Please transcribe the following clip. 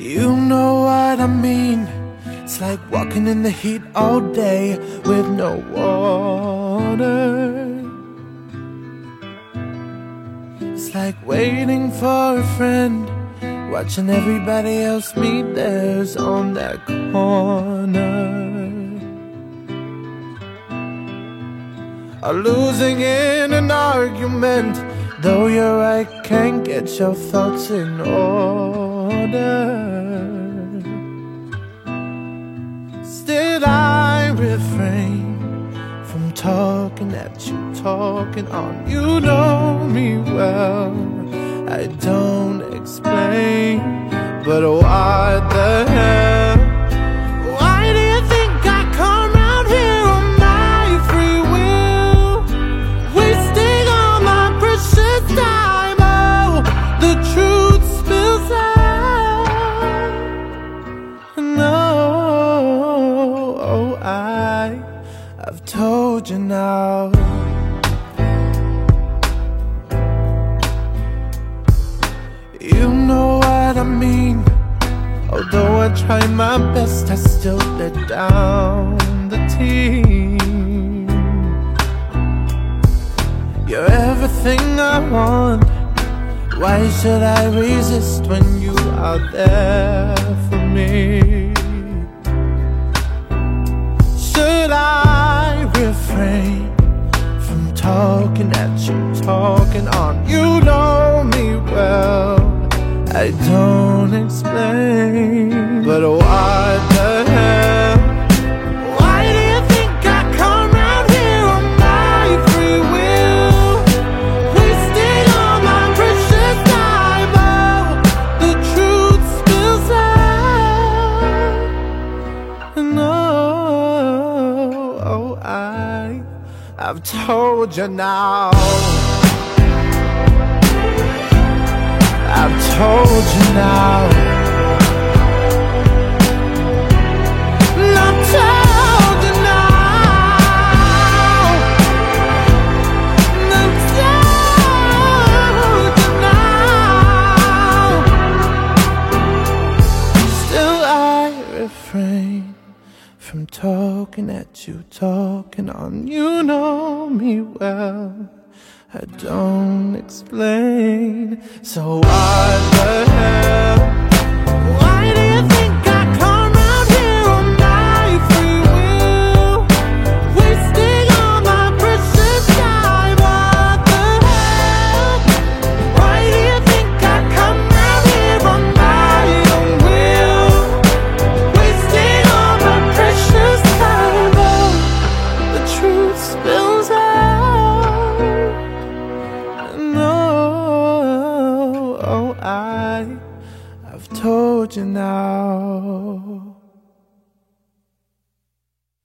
You know what I mean. It's like walking in the heat all day with no water. It's like waiting for a friend, watching everybody else meet theirs on that corner. Or losing in an argument, though you're right, can't get your thoughts in order. Still I refrain from talking at you, talking on. You know me well, I don't explain, but what the hell? Why do you think I come round here on my free will, wasting all my precious time? Oh, the truth spills out. No, oh, I've told you now. You know what I mean. Although I try my best, I still let down the team. You're everything I want. Why should I resist when you are there for me? Should I refrain from talking at you, talking on? You know me well, I don't explain, but what the hell? Why do you think I come round here on my free will, wasting all my precious time? Oh, the truth spills out. No, oh, I've told you now. I've told you now. I've told you now. I've told you now. Still I refrain from talking at you, talking on. You know me well, I don't explain. So what the hell? Why do you think I come round here on my free will, wasting all my precious time? What the hell? Why do you think I come round here on my own will, wasting all my precious time? Oh, the truth spills out. I've told you now.